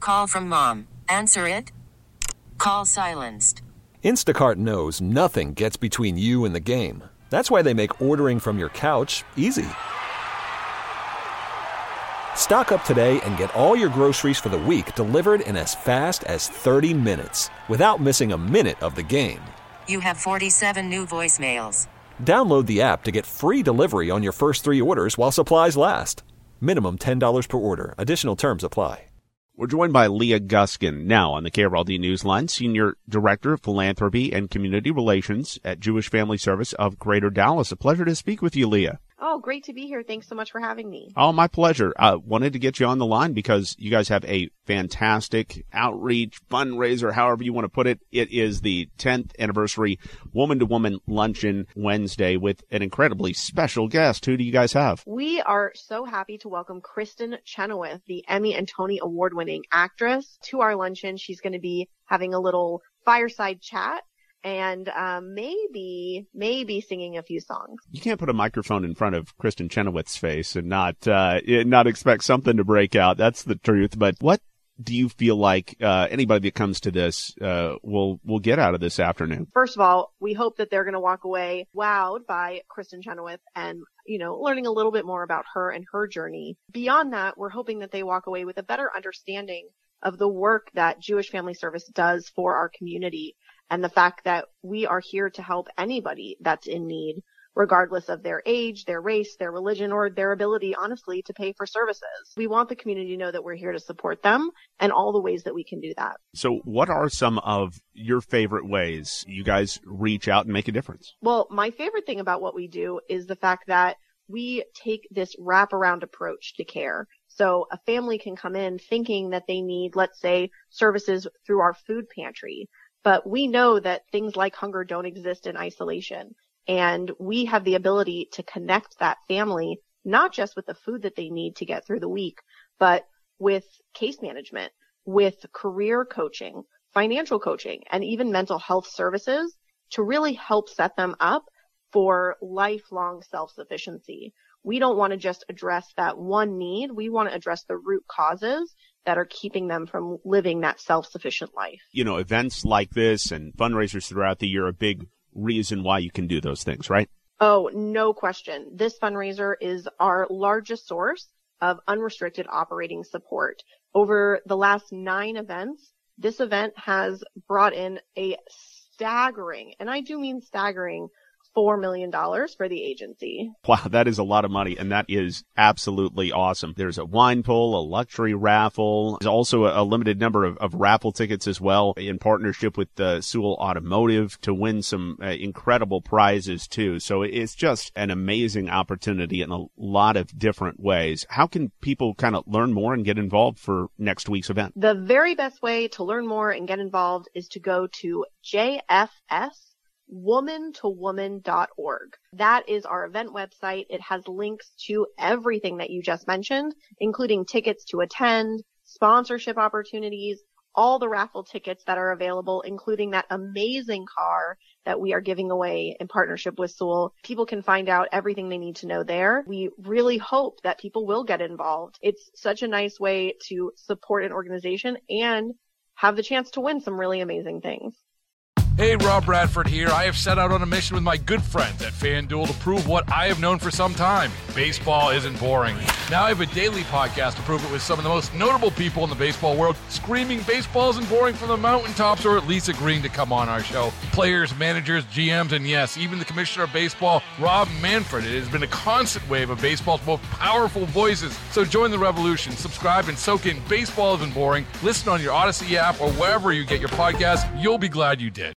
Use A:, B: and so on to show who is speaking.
A: call from mom. Answer it. Call silenced.
B: Instacart knows nothing gets between you and the game. That's why they make ordering from your couch easy. Stock up today and get all your groceries for the week delivered in as fast as 30 minutes without missing a minute of the game.
A: You have 47 new voicemails.
B: Download the app to get free delivery on your first 3 orders while supplies last. Minimum $10 per order. Additional terms apply.
C: We're joined by Leah Guskin now on the KRLD Newsline, Senior Director of Philanthropy and Community Relations at Jewish Family Service of Greater Dallas. A pleasure to speak with you, Leah.
D: Oh, great to be here. Thanks so much for having me.
C: Oh, my pleasure. Wanted to get you on the line because you guys have a fantastic outreach fundraiser, however you want to put it. It is the 10th anniversary Woman-to-Woman Luncheon Wednesday with an incredibly special guest. Who do you guys have?
D: We are so happy to welcome Kristin Chenoweth, the Emmy and Tony Award-winning actress, to our luncheon. She's going to be having a little fireside chat and maybe singing a few songs.
C: You can't put a microphone in front of Kristin Chenoweth's face and not expect something to break out. That's the truth. But what do you feel like anybody that comes to this will get out of this afternoon?
D: First of all, we hope that they're going to walk away wowed by Kristin Chenoweth and, learning a little bit more about her and her journey. Beyond that, we're hoping that they walk away with a better understanding of the work that Jewish Family Service does for our community and the fact that we are here to help anybody that's in need, regardless of their age, their race, their religion, or their ability, honestly, to pay for services. We want the community to know that we're here to support them and all the ways that we can do that.
C: So what are some of your favorite ways you guys reach out and make a difference?
D: Well, my favorite thing about what we do is the fact that we take this wraparound approach to care. So a family can come in thinking that they need, let's say, services through our food pantry. But we know that things like hunger don't exist in isolation. And we have the ability to connect that family, not just with the food that they need to get through the week, but with case management, with career coaching, financial coaching, and even mental health services to really help set them up for lifelong self-sufficiency. We don't want to just address that one need. We want to address the root causes that are keeping them from living that self-sufficient life.
C: Events like this and fundraisers throughout the year are a big reason why you can do those things, right?
D: Oh, no question. This fundraiser is our largest source of unrestricted operating support. Over the last 9 events, this event has brought in a staggering, and I do mean staggering, $4 million for the agency.
C: Wow, that is a lot of money, and that is absolutely awesome. There's a wine pull, a luxury raffle. There's also a limited number of raffle tickets as well in partnership with Sewell Automotive to win some incredible prizes too. So it's just an amazing opportunity in a lot of different ways. How can people kind of learn more and get involved for next week's event?
D: The very best way to learn more and get involved is to go to JFSwomantowoman.org. That is our event website. It has links to everything that you just mentioned, including tickets to attend, sponsorship opportunities, all the raffle tickets that are available, including that amazing car that we are giving away in partnership with Sewell. People can find out everything they need to know there. We really hope that people will get involved. It's such a nice way to support an organization and have the chance to win some really amazing things.
E: Hey, Rob Bradford here. I have set out on a mission with my good friends at FanDuel to prove what I have known for some time. Baseball isn't boring. Now I have a daily podcast to prove it with some of the most notable people in the baseball world, screaming baseball isn't boring from the mountaintops, or at least agreeing to come on our show. Players, managers, GMs, and yes, even the commissioner of baseball, Rob Manfred. It has been a constant wave of baseball's most powerful voices. So join the revolution. Subscribe and soak in Baseball Isn't Boring. Listen on your Odyssey app or wherever you get your podcasts. You'll be glad you did.